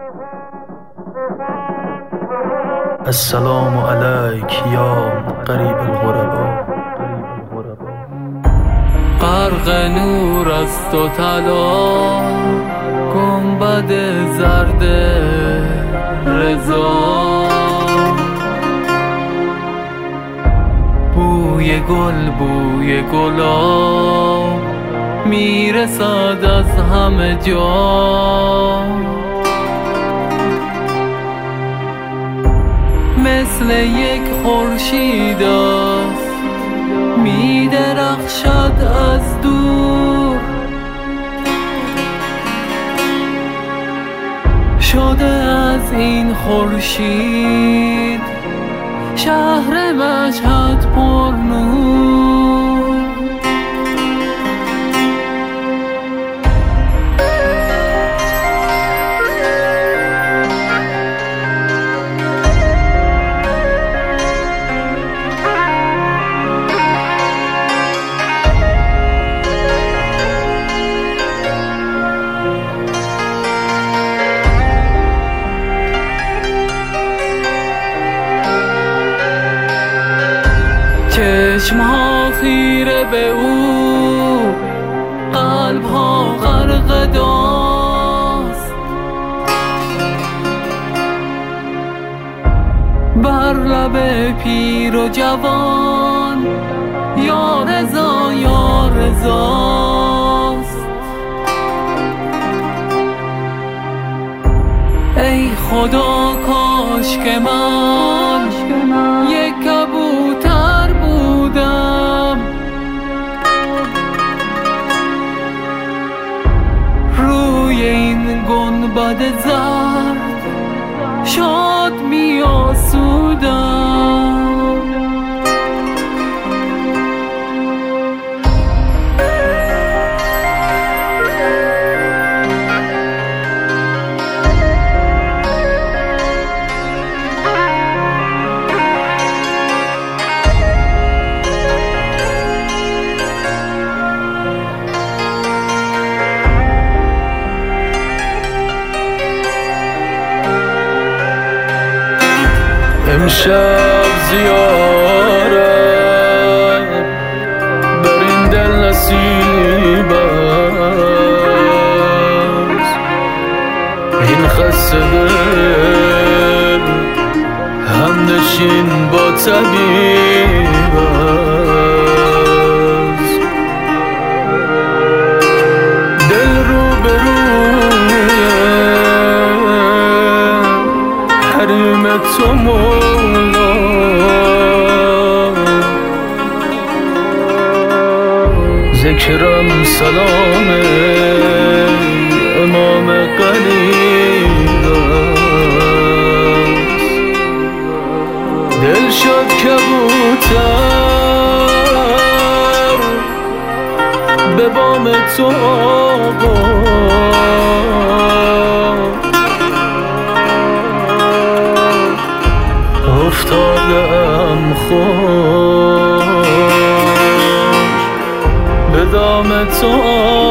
السلام علیک یا غریب الغربا. غرق نور است و طلا گنبد زرد رضا، بوی گل بوی گلاب میرسد از همه جا، مثل یک خورشید است میدرخشد از دور، شده از این خورشید شهر مشهد پر نور. چشم‌ها خیره به او، قلب‌ها غرق داست، بر لب پیر و جوان یا رضا یا رضاست. ای خدا کاش که من یک کبوتر بودم، روی این گنبد زرد شاد می آسودم. امشب زیارت بر این دل نصیب است، این خسته دل همنشین با طبیب است، دل رو به روی حریم تو مولا، ذکرم سلام امام قلیل است، دل شد کبوتر به بام تو آقا، افتادم خوش به دام تو